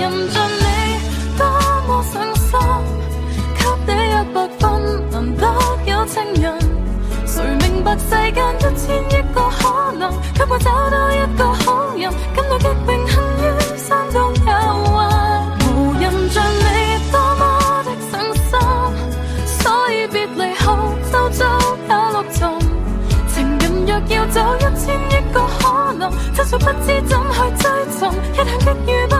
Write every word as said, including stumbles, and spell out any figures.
人像你多麼傷心，給你一百分難得有情人，誰明白世間一千億個可能，給我找到一個好人，感到極榮幸於山中有運。無人像你多麼的傷心，所以別離後周遭有六層，情人若要走一千億個可能，真相不知怎去追尋，一向極遇不